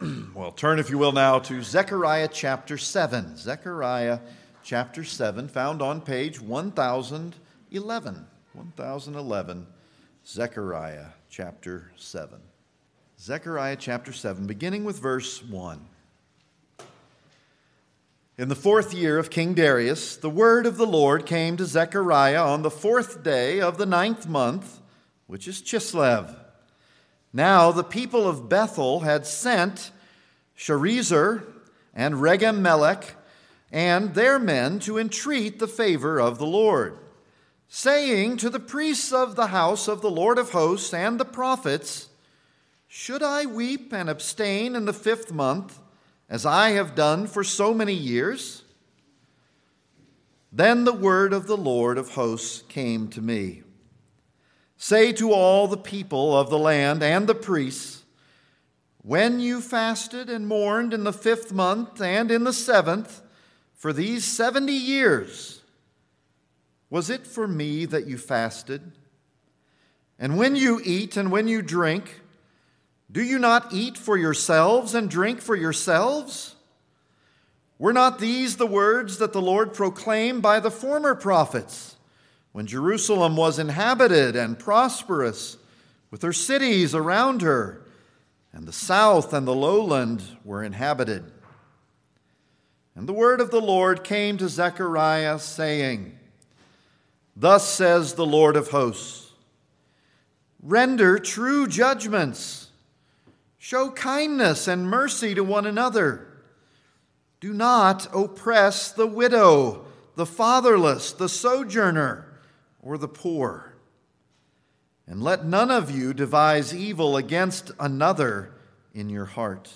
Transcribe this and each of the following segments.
Well, turn, if you will, now to Zechariah chapter 7. Zechariah chapter 7, found on page 1011. 1011, Zechariah chapter 7. Zechariah chapter 7, beginning with verse 1. In the 4th year of King Darius, the word of the Lord came to Zechariah on the 4th day of the 9th month, which is Chislev. Now the people of Bethel had sent Sharezer and Regem-melech and their men to entreat the favor of the Lord, saying to the priests of the house of the Lord of hosts and the prophets, "Should I weep and abstain in the 5th month, as I have done for so many years?" Then the word of the Lord of hosts came to me. Say to all the people of the land and the priests, when you fasted and mourned in the 5th month and in the 7th, for these 70 years, was it for me that you fasted? And when you eat and when you drink, do you not eat for yourselves and drink for yourselves? Were not these the words that the Lord proclaimed by the former prophets, when Jerusalem was inhabited and prosperous, with her cities around her, and the south and the lowland were inhabited? And the word of the Lord came to Zechariah, saying, "Thus says the Lord of hosts, render true judgments, show kindness and mercy to one another. Do not oppress the widow, the fatherless, the sojourner, or the poor. And let none of you devise evil against another in your heart."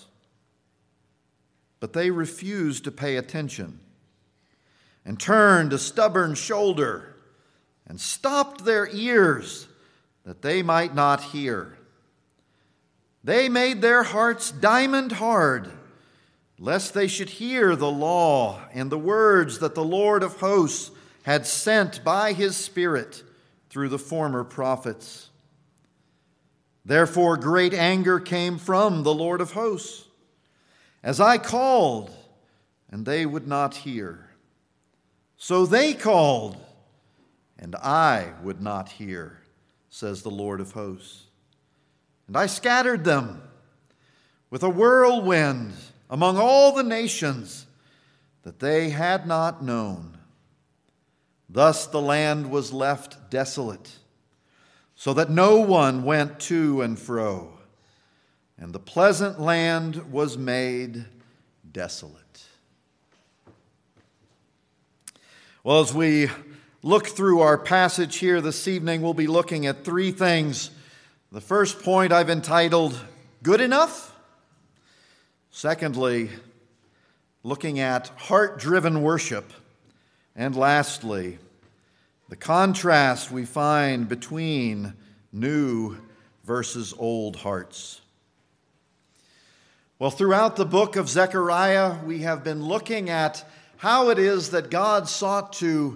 But they refused to pay attention and turned a stubborn shoulder and stopped their ears that they might not hear. They made their hearts diamond hard, lest they should hear the law and the words that the Lord of hosts had sent by his Spirit through the former prophets. Therefore great anger came from the Lord of hosts, as I called, and they would not hear. So they called, and I would not hear, says the Lord of hosts. And I scattered them with a whirlwind among all the nations that they had not known. Thus the land was left desolate, so that no one went to and fro, and the pleasant land was made desolate. Well, as we look through our passage here this evening, we'll be looking at 3 things. The first point I've entitled, Good Enough. Secondly, looking at heart-driven worship. And lastly, the contrast we find between new versus old hearts. Well, throughout the book of Zechariah, we have been looking at how it is that God sought to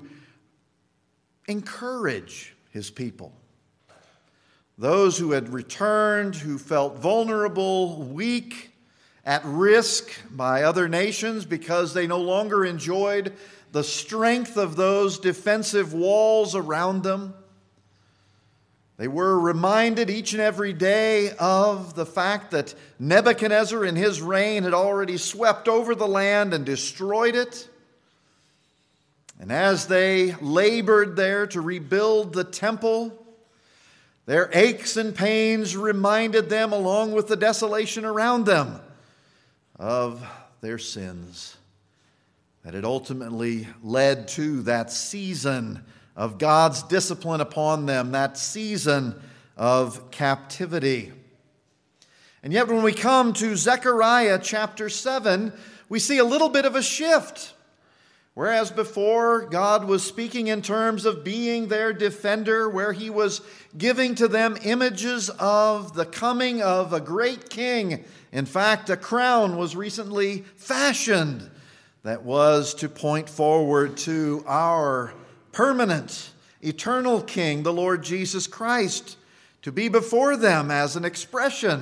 encourage his people. Those who had returned, who felt vulnerable, weak, at risk by other nations because they no longer enjoyed the strength of those defensive walls around them. They were reminded each and every day of the fact that Nebuchadnezzar in his reign had already swept over the land and destroyed it. And as they labored there to rebuild the temple, their aches and pains reminded them, along with the desolation around them, of their sins that had ultimately led to that season of God's discipline upon them, that season of captivity. And yet when we come to Zechariah chapter 7, we see a little bit of a shift. Whereas before, God was speaking in terms of being their defender, where he was giving to them images of the coming of a great king. In fact, a crown was recently fashioned that was to point forward to our permanent, eternal King, the Lord Jesus Christ, to be before them as an expression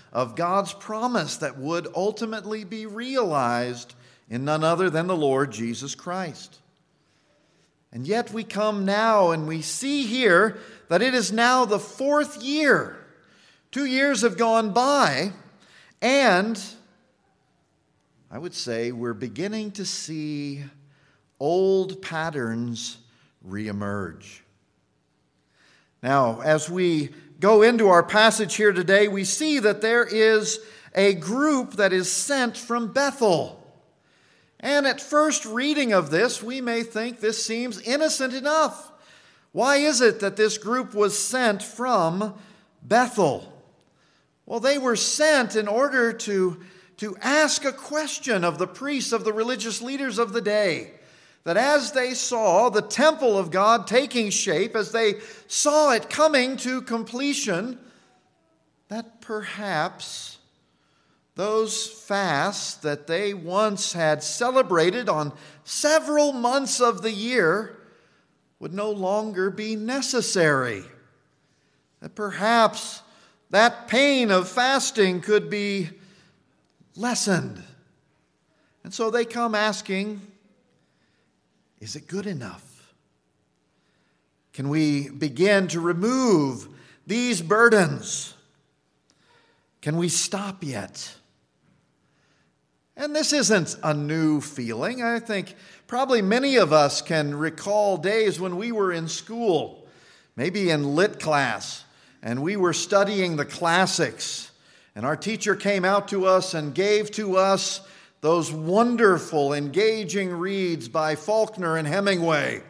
of God's promise that would ultimately be realized in none other than the Lord Jesus Christ. And yet we come now and we see here that it is now the 4th year. 2 years have gone by, and I would say we're beginning to see old patterns reemerge. Now, as we go into our passage here today, we see that there is a group that is sent from Bethel. And at first reading of this, we may think this seems innocent enough. Why is it that this group was sent from Bethel? Well, they were sent in order to ask a question of the priests, of the religious leaders of the day. That as they saw the temple of God taking shape, as they saw it coming to completion, that perhaps those fasts that they once had celebrated on several months of the year would no longer be necessary. That perhaps that pain of fasting could be lessened. And so they come asking, is it good enough? Can we begin to remove these burdens? Can we stop yet? And this isn't a new feeling. I think probably many of us can recall days when we were in school, maybe in lit class, and we were studying the classics. And our teacher came out to us and gave to us those wonderful, engaging reads by Faulkner and Hemingway.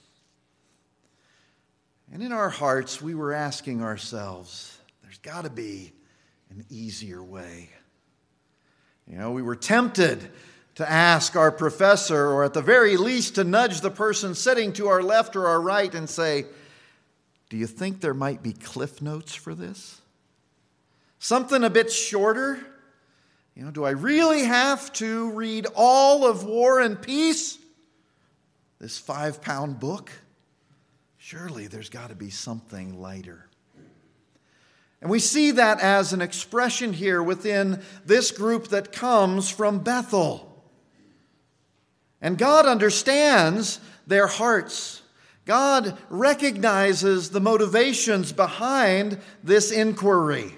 And in our hearts, we were asking ourselves, there's got to be an easier way. We were tempted to ask our professor, or at the very least to nudge the person sitting to our left or our right and say, do you think there might be cliff notes for this? Something a bit shorter? Do I really have to read all of War and Peace? This 5-pound book? Surely there's got to be something lighter. And we see that as an expression here within this group that comes from Bethel. And God understands their hearts. God recognizes the motivations behind this inquiry.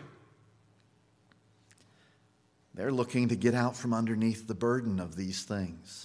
They're looking to get out from underneath the burden of these things.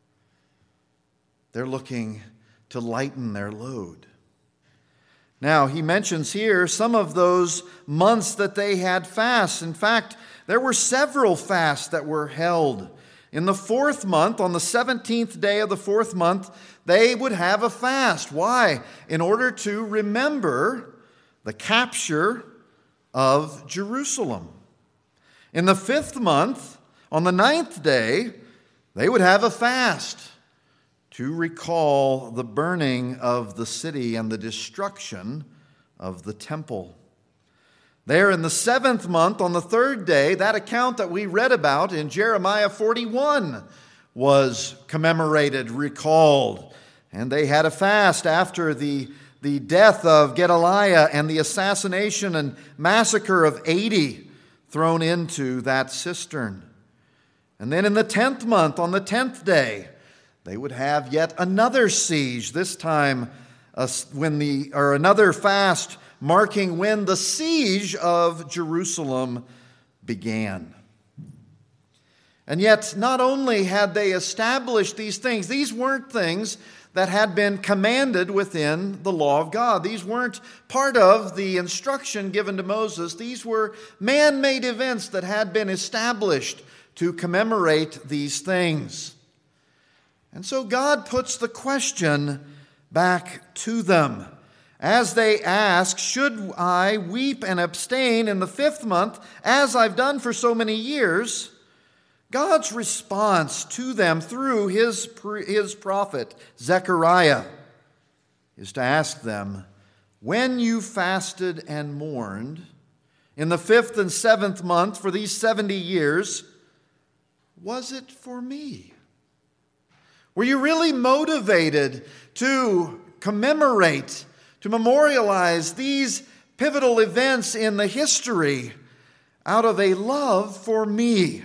They're looking to lighten their load. Now, he mentions here some of those months that they had fasts. In fact, there were several fasts that were held. In the 4th month, on the 17th day of the 4th month, they would have a fast. Why? In order to remember the capture of Jerusalem. In the 5th month, on the 9th day, they would have a fast to recall the burning of the city and the destruction of the temple. There in the 7th month, on the 3rd day, that account that we read about in Jeremiah 41 was commemorated, recalled. And they had a fast after the death of Gedaliah and the assassination and massacre of 80 thrown into that cistern. And then in the 10th month, on the 10th day, they would have yet another siege, this time another fast marking when the siege of Jerusalem began. And yet, not only had they established these things, these weren't things that had been commanded within the law of God. These weren't part of the instruction given to Moses. These were man-made events that had been established to commemorate these things. And so God puts the question back to them. As they ask, should I weep and abstain in the 5th month, as I've done for so many years? God's response to them through his prophet, Zechariah, is to ask them, when you fasted and mourned in the 5th and 7th month for these 70 years, was it for me? Were you really motivated to commemorate, to memorialize these pivotal events in the history out of a love for me?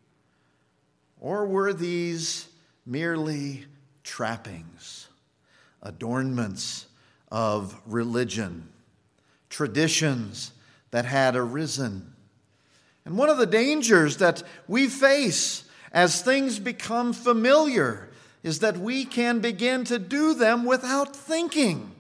Or were these merely trappings, adornments of religion, traditions that had arisen? And one of the dangers that we face as things become familiar is that we can begin to do them without thinking.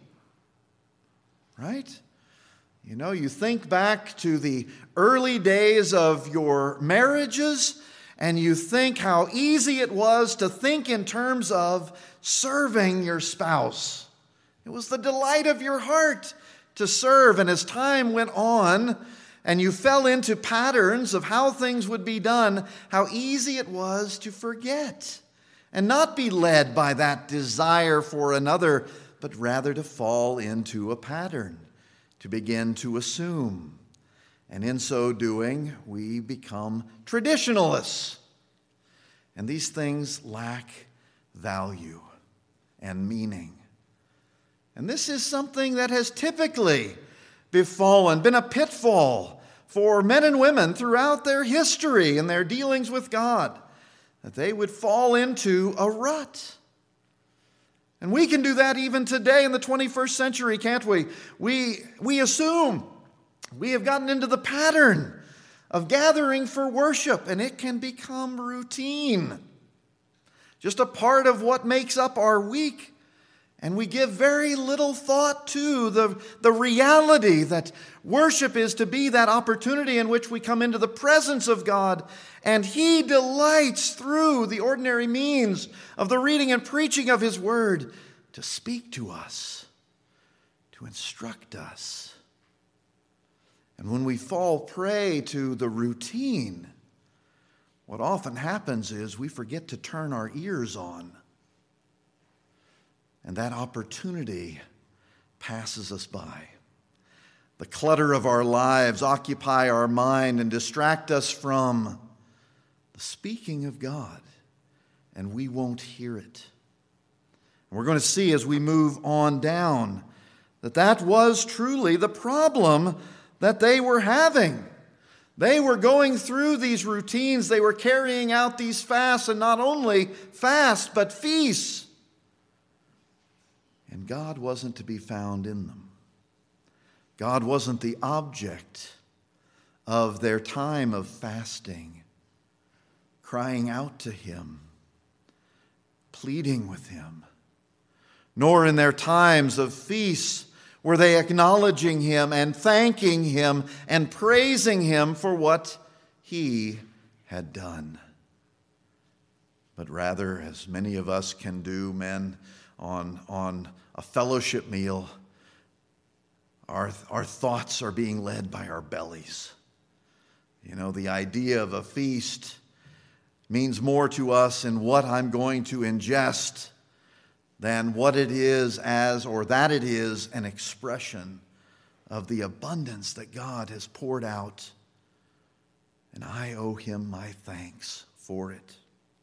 Right? You know, you think back to the early days of your marriages, and you think how easy it was to think in terms of serving your spouse. It was the delight of your heart to serve. And as time went on, and you fell into patterns of how things would be done, how easy it was to forget and not be led by that desire for another, but rather to fall into a pattern, to begin to assume. And in so doing, we become traditionalists. And these things lack value and meaning. And this is something that has typically been a pitfall for men and women throughout their history and their dealings with God, that they would fall into a rut. And we can do that even today in the 21st century, can't we? We assume we have gotten into the pattern of gathering for worship, and it can become routine, just a part of what makes up our week. And we give very little thought to the reality that worship is to be that opportunity in which we come into the presence of God, and He delights through the ordinary means of the reading and preaching of His Word to speak to us, to instruct us. And when we fall prey to the routine, what often happens is we forget to turn our ears on. And that opportunity passes us by. The clutter of our lives occupy our mind and distract us from the speaking of God, and we won't hear it. And we're going to see as we move on down that was truly the problem that they were having. They were going through these routines. They were carrying out these fasts, and not only fasts, but feasts. And God wasn't to be found in them. God wasn't the object of their time of fasting, crying out to Him, pleading with Him. Nor in their times of feasts were they acknowledging Him and thanking Him and praising Him for what He had done. But rather, as many of us can do, men, on a fellowship meal, our thoughts are being led by our bellies. You know, the idea of a feast means more to us in what I'm going to ingest than what it is that it is an expression of the abundance that God has poured out. And I owe Him my thanks for it.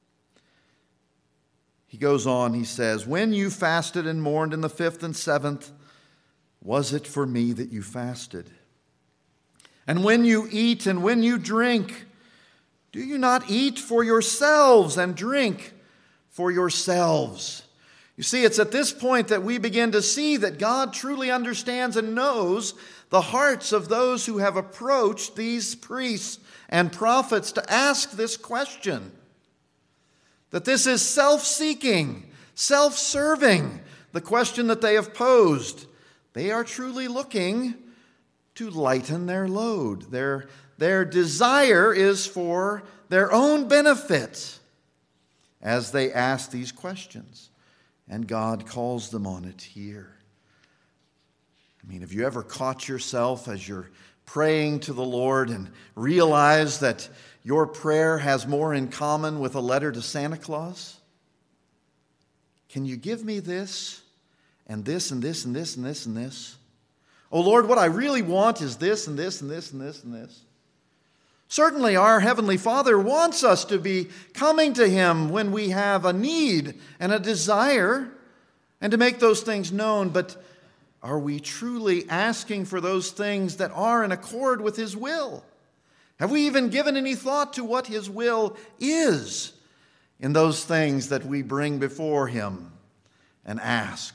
He goes on, he says, when you fasted and mourned in the 5th and 7th, was it for me that you fasted? And when you eat and when you drink, do you not eat for yourselves and drink for yourselves? You see, it's at this point that we begin to see that God truly understands and knows the hearts of those who have approached these priests and prophets to ask this question. That this is self-seeking, self-serving, the question that they have posed. They are truly looking to lighten their load. Their desire is for their own benefit as they ask these questions. And God calls them on it here. I mean, have you ever caught yourself as you're praying to the Lord and realize that your prayer has more in common with a letter to Santa Claus? Can you give me this and this and this and this and this and this? Oh Lord, what I really want is this and this and this and this and this. Certainly our Heavenly Father wants us to be coming to Him when we have a need and a desire and to make those things known. But are we truly asking for those things that are in accord with His will? Have we even given any thought to what His will is in those things that we bring before Him and ask?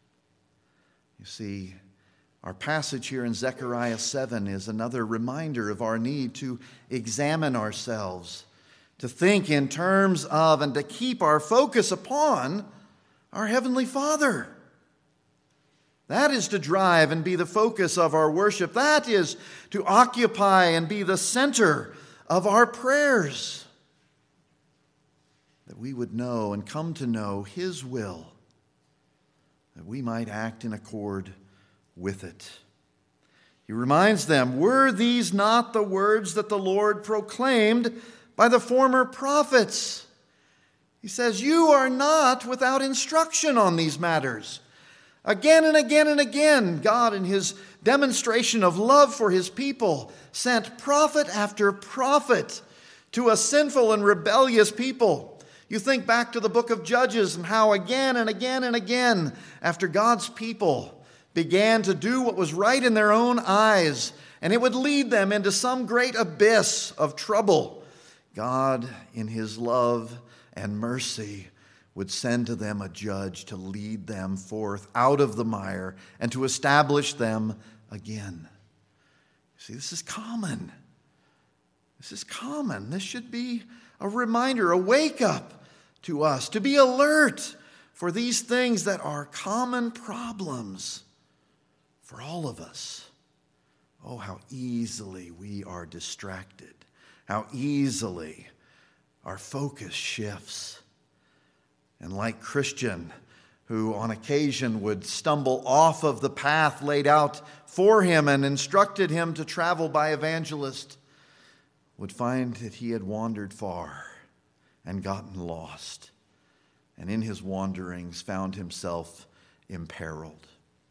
You see, our passage here in Zechariah 7 is another reminder of our need to examine ourselves, to think in terms of and to keep our focus upon our Heavenly Father. That is to drive and be the focus of our worship. That is to occupy and be the center of our prayers. That we would know and come to know His will, that we might act in accord with it. He reminds them, were these not the words that the Lord proclaimed by the former prophets? He says, you are not without instruction on these matters. Again and again and again, God, in His demonstration of love for His people, sent prophet after prophet to a sinful and rebellious people. You think back to the book of Judges and how again and again and again, after God's people began to do what was right in their own eyes, and it would lead them into some great abyss of trouble, God, in His love and mercy, would send to them a judge to lead them forth out of the mire and to establish them again. See, this is common. This is common. This should be a reminder, a wake-up to us, to be alert for these things that are common problems for all of us. Oh, how easily we are distracted. How easily our focus shifts. And like Christian, who on occasion would stumble off of the path laid out for him and instructed him to travel by evangelist, would find that he had wandered far and gotten lost, and in his wanderings found himself imperiled.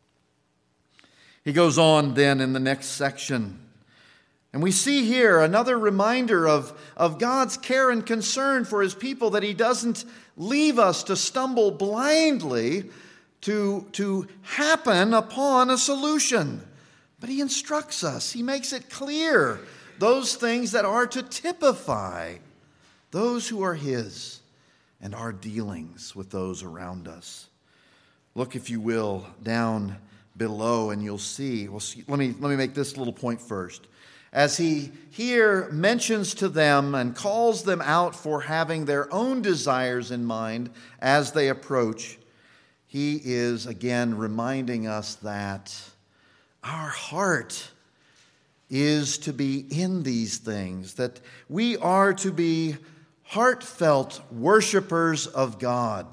He goes on then in the next section, and we see here another reminder of God's care and concern for His people, that He doesn't leave us to stumble blindly to happen upon a solution. But He instructs us. He makes it clear those things that are to typify those who are His and our dealings with those around us. Look, if you will, down below and you'll see. Let me make this little point first. As he here mentions to them and calls them out for having their own desires in mind as they approach, he is again reminding us that our heart is to be in these things, that we are to be heartfelt worshipers of God,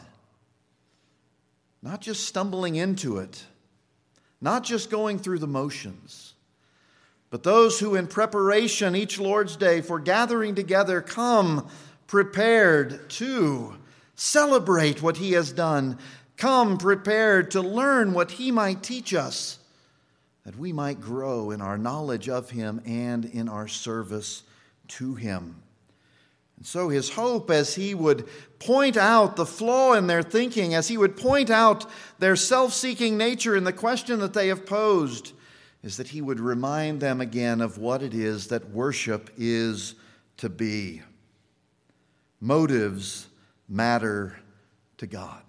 not just stumbling into it, not just going through the motions, but those who in preparation each Lord's Day for gathering together come prepared to celebrate what He has done, come prepared to learn what He might teach us, that we might grow in our knowledge of Him and in our service to Him. And so His hope, as He would point out the flaw in their thinking, as He would point out their self-seeking nature in the question that they have posed, is that He would remind them again of what it is that worship is to be. Motives matter to God.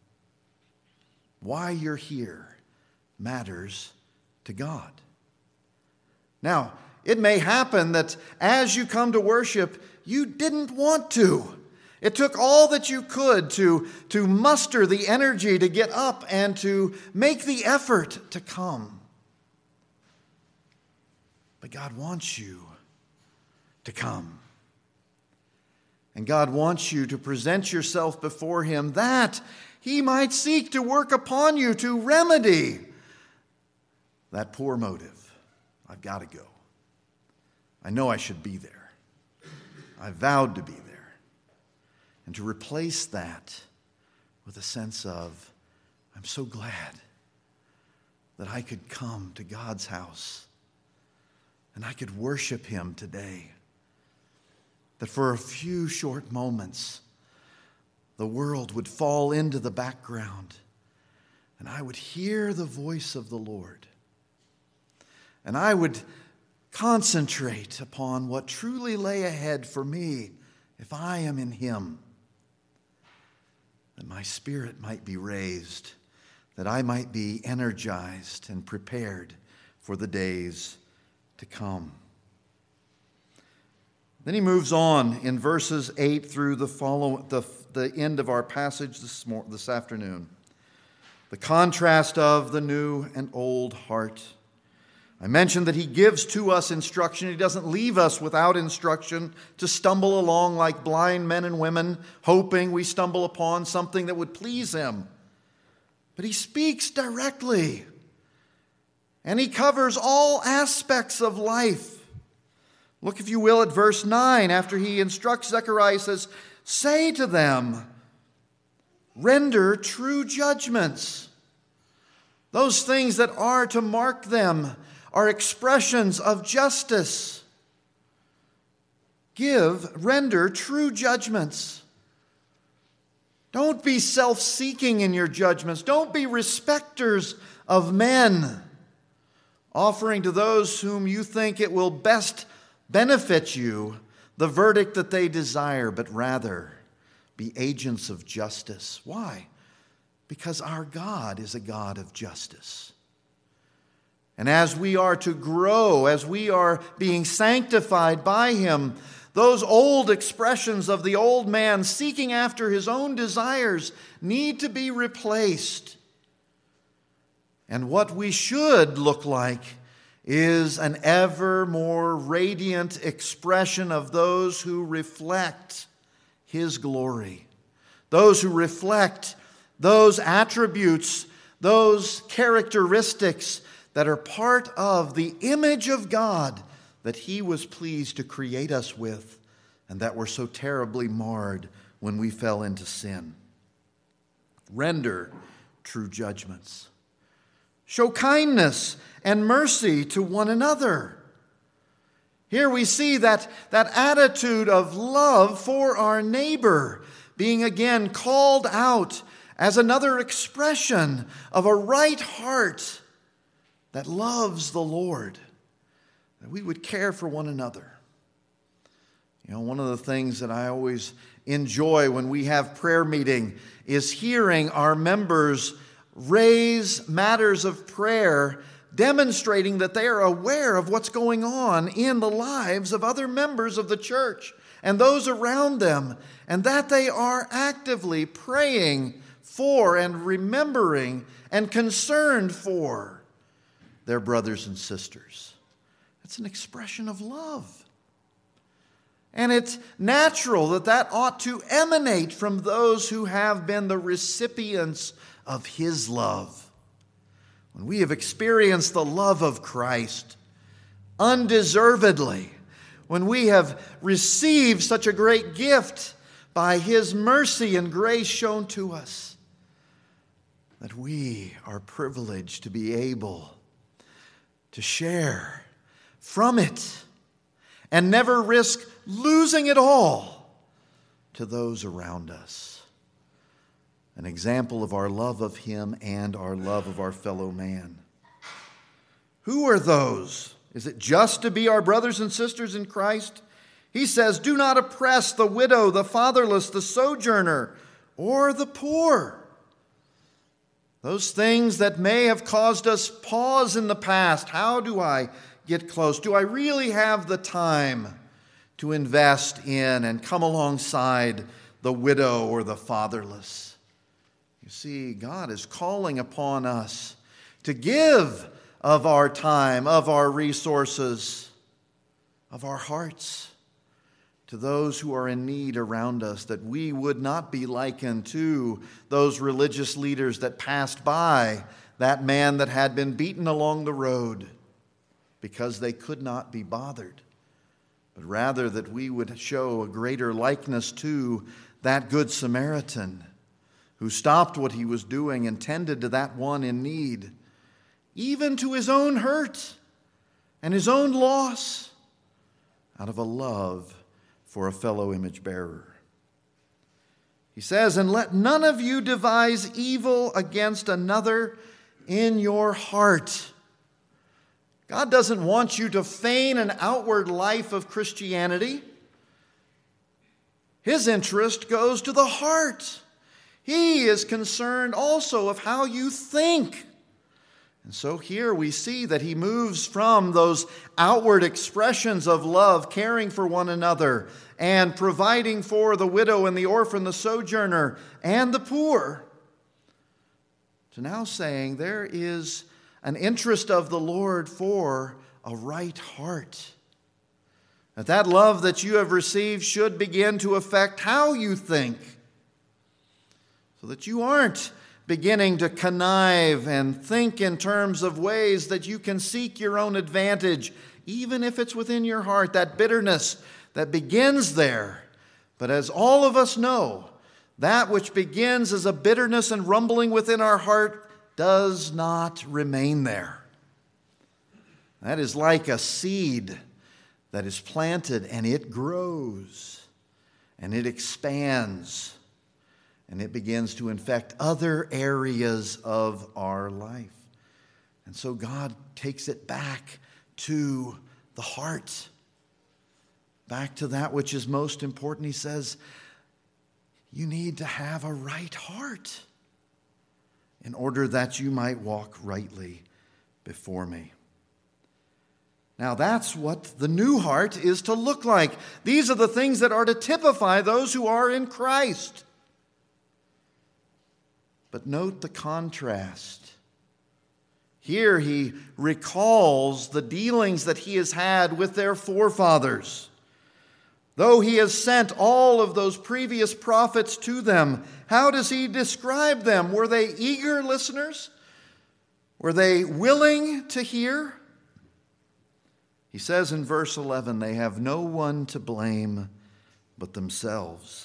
Why you're here matters to God. Now, it may happen that as you come to worship, you didn't want to. It took all that you could to muster the energy to get up and to make the effort to come. But God wants you to come. And God wants you to present yourself before Him that He might seek to work upon you to remedy that poor motive. I've got to go. I know I should be there. I vowed to be there. And to replace that with a sense of, I'm so glad that I could come to God's house and I could worship Him today. That for a few short moments, the world would fall into the background and I would hear the voice of the Lord. And I would concentrate upon what truly lay ahead for me if I am in Him, that my spirit might be raised, that I might be energized and prepared for the days to come. Then he moves on in verses 8 through the end of our passage this afternoon. The contrast of the new and old heart. I mentioned that he gives to us instruction. He doesn't leave us without instruction to stumble along like blind men and women, hoping we stumble upon something that would please him. But he speaks directly, and he covers all aspects of life. Look, if you will, at verse 9. After he instructs Zechariah, he says, "Say to them, render true judgments." Those things that are to mark them are expressions of justice. Render true judgments. Don't be self-seeking in your judgments. Don't be respecters of men, offering to those whom you think it will best benefit you the verdict that they desire, but rather be agents of justice. Why? Because our God is a God of justice. And as we are to grow, as we are being sanctified by Him, those old expressions of the old man seeking after his own desires need to be replaced. And what we should look like is an ever more radiant expression of those who reflect His glory, those who reflect those attributes, those characteristics that are part of the image of God that He was pleased to create us with, and that were so terribly marred when we fell into sin. Render true judgments. Show kindness and mercy to one another. Here we see that attitude of love for our neighbor being again called out as another expression of a right heart that loves the Lord, that we would care for one another. You know, one of the things that I always enjoy when we have prayer meeting is hearing our members raise matters of prayer, demonstrating that they are aware of what's going on in the lives of other members of the church and those around them, and that they are actively praying for and remembering and concerned for their brothers and sisters. It's an expression of love. And it's natural that ought to emanate from those who have been the recipients of His love. When we have experienced the love of Christ undeservedly, when we have received such a great gift by His mercy and grace shown to us, that we are privileged to be able to share from it and never risk losing it all to those around us. An example of our love of Him and our love of our fellow man. Who are those? Is it just to be our brothers and sisters in Christ? He says, "Do not oppress the widow, the fatherless, the sojourner, or the poor." Those things that may have caused us pause in the past. How do I get close? Do I really have the time to invest in and come alongside the widow or the fatherless? You see, God is calling upon us to give of our time, of our resources, of our hearts to those who are in need around us, that we would not be likened to those religious leaders that passed by that man that had been beaten along the road because they could not be bothered, but rather that we would show a greater likeness to that Good Samaritan who stopped what he was doing and tended to that one in need, even to his own hurt and his own loss, out of a love for a fellow image bearer. He says, "And let none of you devise evil against another in your heart." God doesn't want you to feign an outward life of Christianity. His interest goes to the heart. He is concerned also of how you think. And so here we see that he moves from those outward expressions of love, caring for one another, and providing for the widow and the orphan, the sojourner, and the poor, to now saying there is an interest of the Lord for a right heart. That love that you have received should begin to affect how you think, so that you aren't beginning to connive and think in terms of ways that you can seek your own advantage, even if it's within your heart, that bitterness that begins there. But as all of us know, that which begins as a bitterness and rumbling within our heart does not remain there. That is like a seed that is planted, and it grows and it expands and it begins to infect other areas of our life. And so God takes it back to the heart, back to that which is most important. He says, you need to have a right heart in order that you might walk rightly before me. Now that's what the new heart is to look like. These are the things that are to typify those who are in Christ. But note the contrast. Here he recalls the dealings that he has had with their forefathers. Though he has sent all of those previous prophets to them, how does he describe them? Were they eager listeners? Were they willing to hear? He says in verse 11, they have no one to blame but themselves.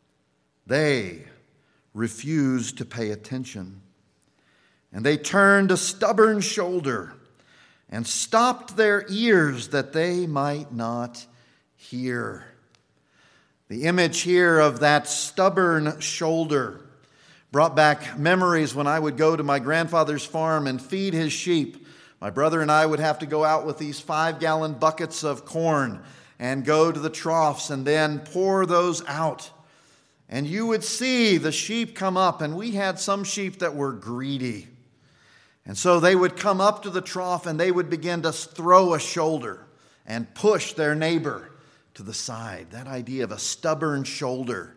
They refused to pay attention, and they turned a stubborn shoulder and stopped their ears that they might not hear. The image here of that stubborn shoulder brought back memories when I would go to my grandfather's farm and feed his sheep. My brother and I would have to go out with these 5-gallon buckets of corn and go to the troughs and then pour those out. And you would see the sheep come up, and we had some sheep that were greedy. And so they would come up to the trough and they would begin to throw a shoulder and push their neighbor to the side. That idea of a stubborn shoulder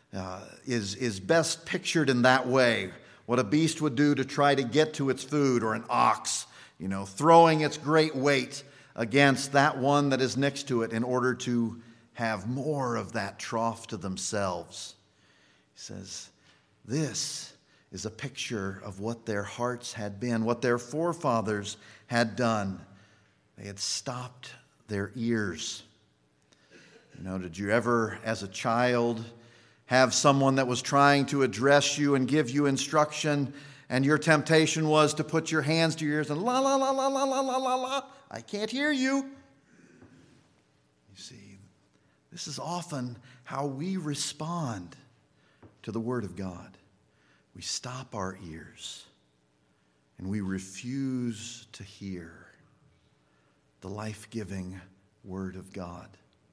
is best pictured in that way. What a beast would do to try to get to its food, or an ox, throwing its great weight against that one that is next to it in order to have more of that trough to themselves. He says, this is a picture of what their hearts had been, what their forefathers had done. They had stopped their ears. Did you ever, as a child, have someone that was trying to address you and give you instruction, and your temptation was to put your hands to your ears and la, la, la, la, la, la, la, la, la, I can't hear you. You see, this is often how we respond to the Word of God. We stop our ears and we refuse to hear the life-giving Word of God.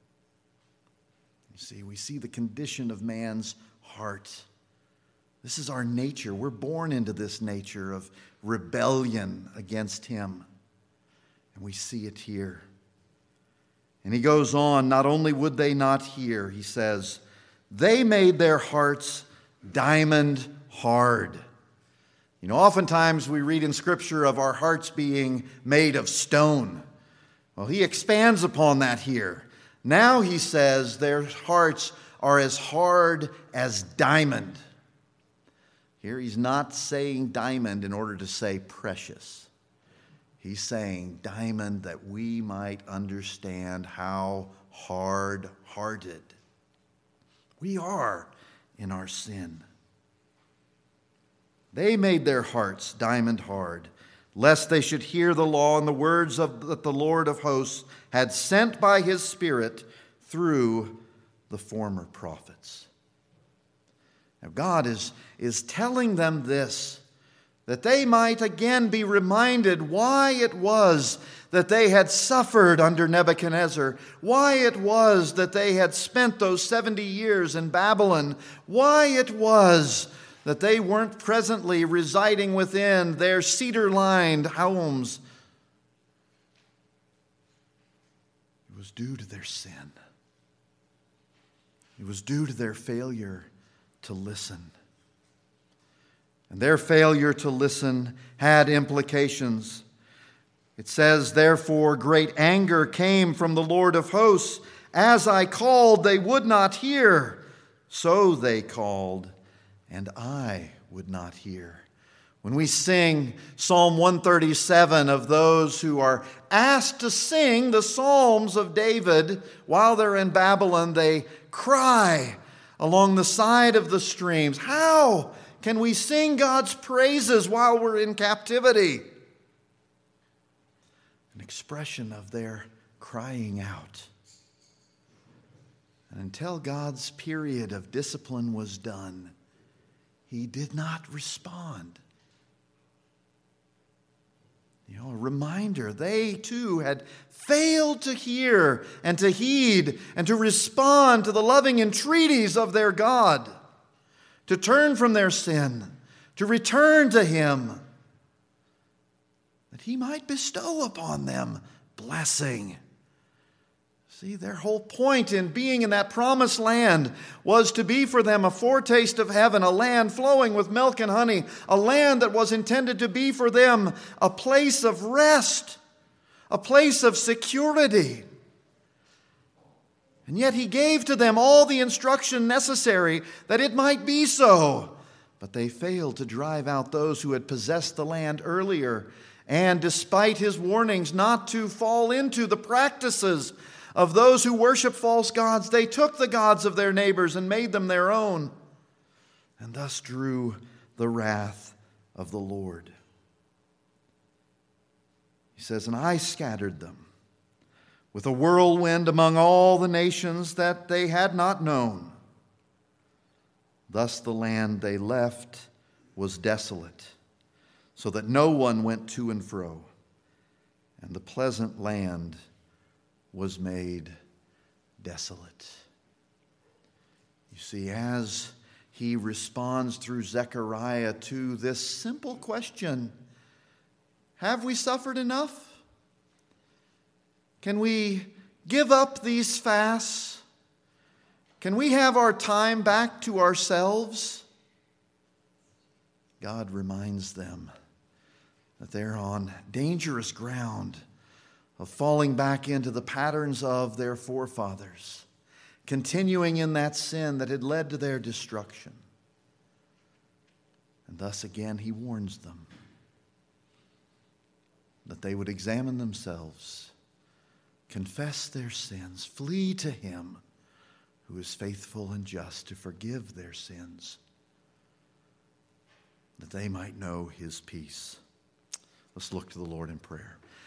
You see, we see the condition of man's heart. This is our nature. We're born into this nature of rebellion against Him. And we see it here. And he goes on, not only would they not hear, he says, they made their hearts diamond hard. Oftentimes we read in Scripture of our hearts being made of stone. Well, he expands upon that here. Now he says their hearts are as hard as diamond. Here he's not saying diamond in order to say precious. He's saying diamond that we might understand how hard-hearted we are in our sin. They made their hearts diamond hard, lest they should hear the law and the words that the Lord of hosts had sent by His Spirit through the former prophets. Now God is telling them this that they might again be reminded why it was that they had suffered under Nebuchadnezzar, why it was that they had spent those 70 years in Babylon, why it was that they weren't presently residing within their cedar-lined homes. It was due to their sin. It was due to their failure to listen. And their failure to listen had implications. It says, therefore, great anger came from the Lord of hosts. As I called, they would not hear. So they called, and I would not hear. When we sing Psalm 137 of those who are asked to sing the Psalms of David while they're in Babylon, they cry along the side of the streams. How can we sing God's praises while we're in captivity? An expression of their crying out. And until God's period of discipline was done, He did not respond. A reminder, they too had failed to hear and to heed and to respond to the loving entreaties of their God, to turn from their sin, to return to Him, that He might bestow upon them blessing. See, their whole point in being in that promised land was to be for them a foretaste of heaven, a land flowing with milk and honey, a land that was intended to be for them a place of rest, a place of security. And yet He gave to them all the instruction necessary that it might be so. But they failed to drive out those who had possessed the land earlier. And despite His warnings not to fall into the practices of those who worship false gods, they took the gods of their neighbors and made them their own, and thus drew the wrath of the Lord. He says, and I scattered them with a whirlwind among all the nations that they had not known. Thus the land they left was desolate, so that no one went to and fro, and the pleasant land was made desolate. You see, as he responds through Zechariah to this simple question, have we suffered enough? Can we give up these fasts? Can we have our time back to ourselves? God reminds them that they're on dangerous ground of falling back into the patterns of their forefathers, continuing in that sin that had led to their destruction. And thus again He warns them that they would examine themselves, confess their sins, flee to Him who is faithful and just to forgive their sins, that they might know His peace. Let's look to the Lord in prayer.